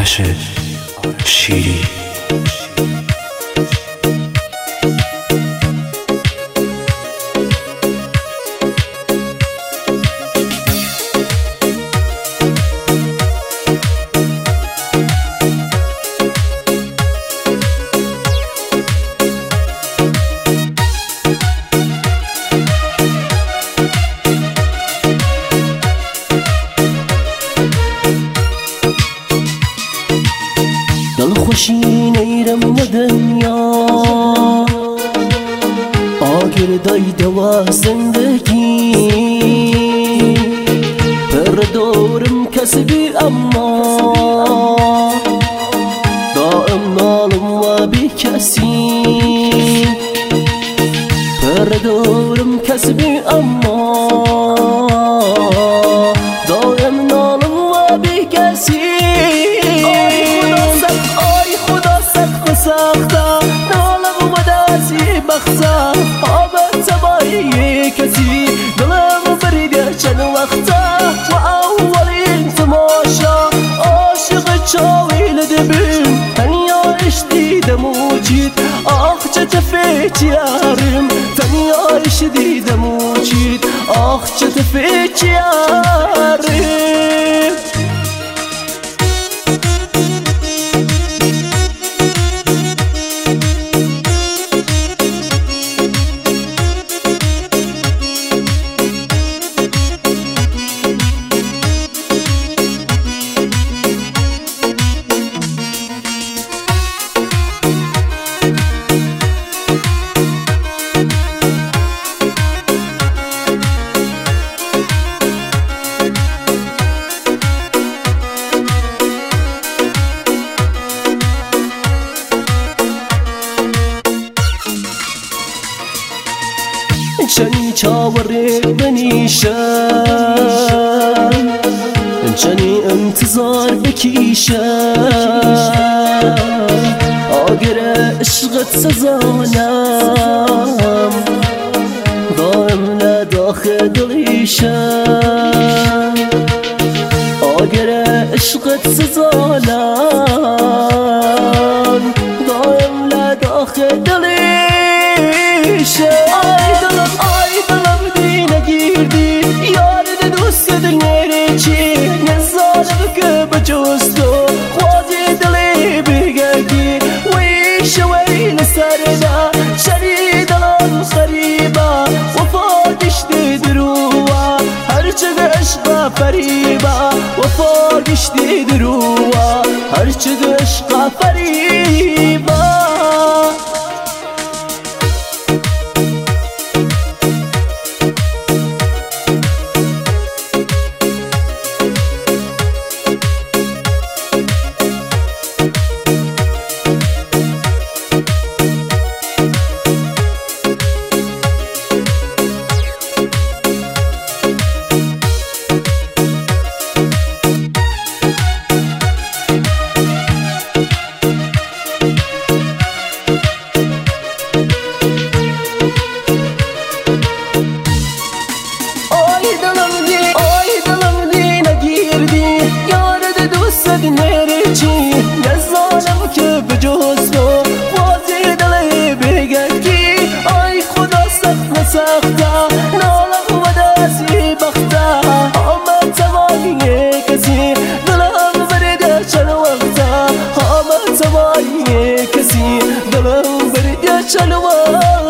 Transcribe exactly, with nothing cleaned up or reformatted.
آرش شیری. دلخوشی نیرم و دنیا آگر دایده و زندگی پر دورم کسبی اما دائم نالم و بی کسی پر دورم کسبی اما دائم نالم و بی کسی. ساخته نالم و دازی بخته آب تبایی کسی دلم بریده چند وقته و اولین تماشا عاشق چاویل دبیم تنیایش دیدم و چید آخ چه تفیت یارم تنیایش دیدم و چید آخ چه تفیت یارم. چنی چاوری بنیشم چنی انتظار بکیشم آگر عشقت سزانم دائم لداخل دلیشم آگر عشقت سزانم دائم لداخل دلیشم. آی دلم آی دلم دی نگیردی یارد دوست دل نیری چی نزالم که بجوز تو خوازی دلی بگردی ویش ویل سرنا شری دلم خریبا وفا گشتی دروا هرچه عشق فریبا وفا گشتی دروا هرچه عشق فریبا. نزالم که بجوز تو خوازی دلی بگردی آی خدا سخت نسخته نالم و دازی بخته آمد توانی کسی دلم بریده چند وقته آمد توانی کسی دلم بریده چند وقته.